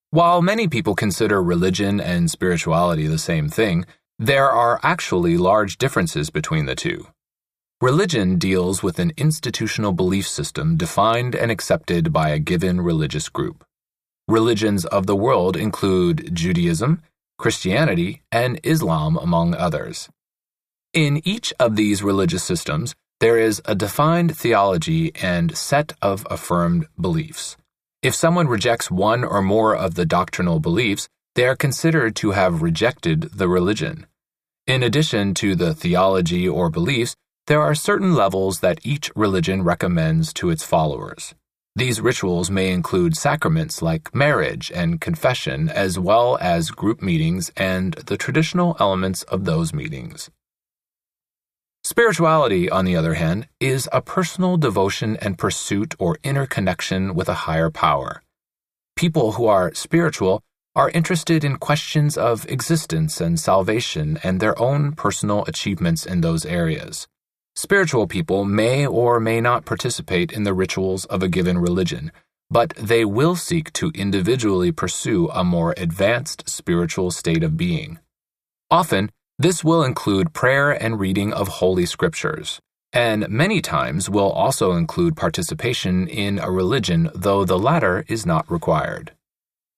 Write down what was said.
While many people consider religion and spirituality the same thing, there are actually large differences between the two. Religion deals with an institutional belief system defined and accepted by a given religious group. Religions of the world include Judaism, Christianity, and Islam, among others. In each of these religious systems, there is a defined theology and set of affirmed beliefs. If someone rejects one or more of the doctrinal beliefs, they are considered to have rejected the religion. In addition to the theology or beliefs, there are certain levels that each religion recommends to its followers. These rituals may include sacraments like marriage and confession, as well as group meetings and the traditional elements of those meetings. Spirituality, on the other hand, is a personal devotion and pursuit or interconnection with a higher power. People who are spiritual are interested in questions of existence and salvation and their own personal achievements in those areas. Spiritual people may or may not participate in the rituals of a given religion, but they will seek to individually pursue a more advanced spiritual state of being. Often, this will include prayer and reading of Holy Scriptures, and many times will also include participation in a religion, though the latter is not required.